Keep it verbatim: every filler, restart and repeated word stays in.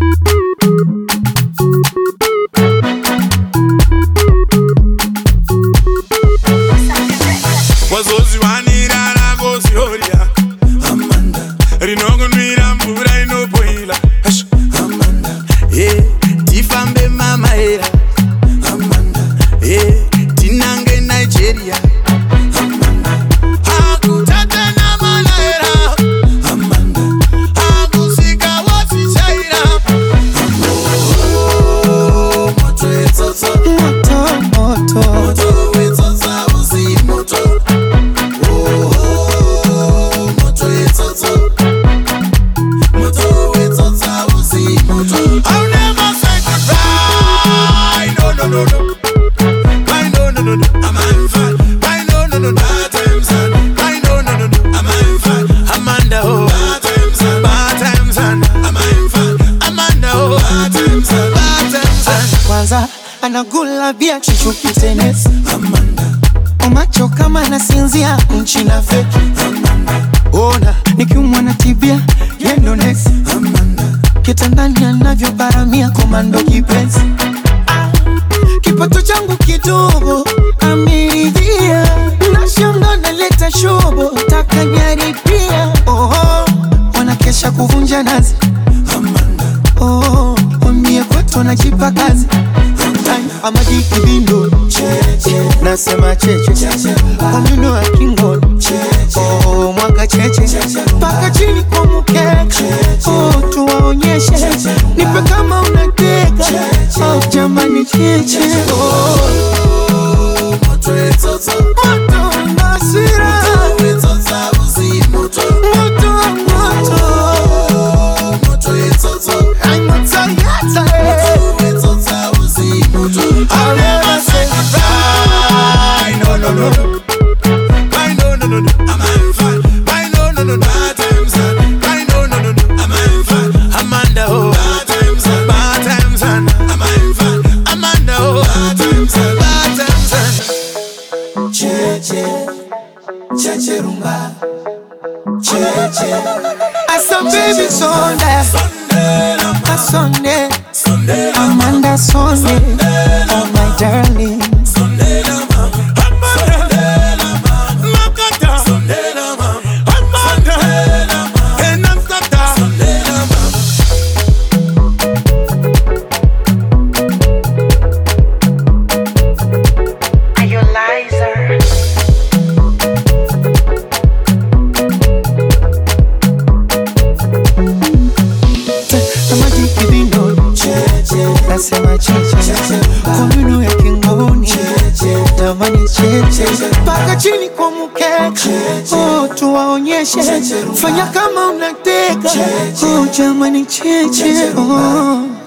Wazozi wanira na gozi horia Amanda Rinongo nwira mbura inopoila Amanda Eh, tifambe mama era Amanda Eh, tinange Nigeria Amanda Hakutata na mana era Amanda Hakusika wasi chaira Oh, moto etoto Moto, moto Moto etoto usi moto I'll never say goodbye. No, no, no, no. Why no, no, no, no. I'm on fire. Why no, no, no, no. Bad times on. Why no, no, no, no. I'm on fire. Amanda, oh. Bad times on. Bad times on. I'm on fire. Amanda, oh. Bad times on. Bad times on. Kwanza anagula bia chuchuki tenesi Amanda. Umacho kama nasinzia nchi na feki Amanda. Ona nikiumwa na tibia yendo next Amanda. Kitandani anavyo paramia komando kipenzi ah, kipato changu kidogo ameridhia Nashamba naleta shobo taka nyaripia Oho, wanakesha kuvunja nazi Amanda. Oh, wamie kwetu na jipa kazi Amadi kibindo Cheche. Nasema cheche Cheche. Omino wa kingo Cheche. Oh, mwaka cheche Paka chini kwa mukeke Oh, tuwaonyeshe Nipe kama unateka Oh, jamani cheche Oh, moto etoto Moto nasira Moto etoto usi moto Moto moto Moto etoto I'm not tired Moto etoto usi moto I'll never say goodbye. No, no, no, no. Why no, no, no, no. I'm on fire. Why no, no, no, no. Bad times on. Why no, no, no, no. I'm on fire. Amanda, oh. Bad times on. Bad times on. I'm on fire. Amanda, oh. Bad times on. Bad times on. Cheche, cheche rumba. Cheche. I saw baby Sunday Sunday, A Sunday Sunday, Amanda Sunday Oh my darling Sunday, Amanda, Makata, Sunday, Amanda, and I'm Sata, Sunday, Are you liar? Amadi kibindo Nasema cheche Komino ya kingoni Jamani cheche Paka chini kwa mukeke Oh, tuwaonyeshe Fanya kama unateka Oh, jamani cheche Oh